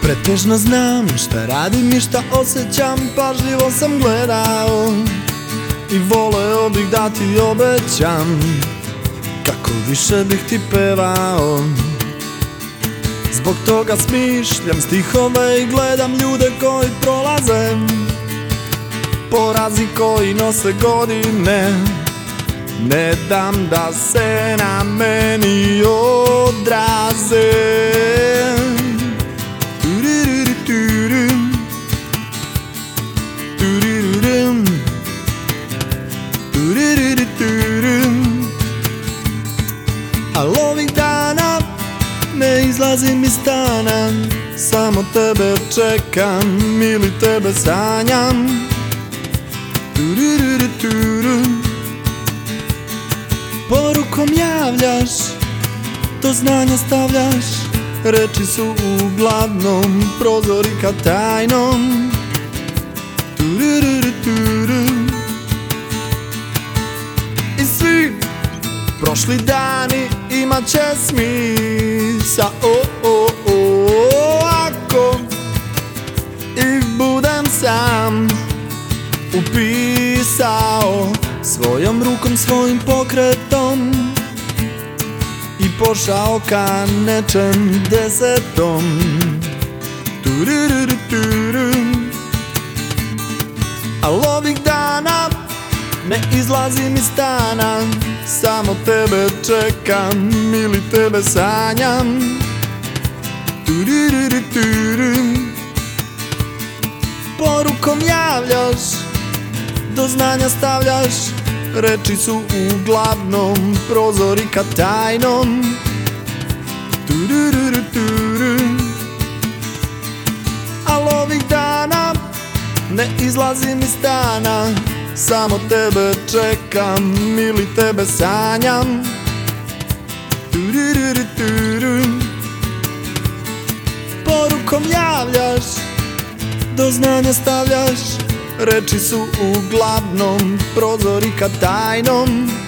Pretežno znam šta radim i šta osjećam, pažljivo sam gledao i voleo bih da ti obećam kako više bih ti pevao. Zbog toga smišljam stihove i gledam ljude koji prolaze, porazi koji nose godine, ne dam da se na meni odraze. Al ovih dana ne izlazim iz stana, samo tebe čekam ili tebe sanjam. Porukom javljaš, do znanja stavljaš, reči su uglavnom prozorika tajnom. I svi prošli dani imat će smisa, ako ih budem sam upisao svojom rukom, svojim pokretom i pošao ka nečem desetom. Al ovih dana ne izlazim iz stana, samo tebe čekam ili tebe sanjam. Porukom javljaš, do znanja stavljaš, reči su uglavnom prozorika tajnom. Al ovih dana ne izlazim iz stana, samo tebe čekam ili tebe sanjam. Porukom javljaš, do znanja stavljaš, reči su uglavnom prozorika tajnom.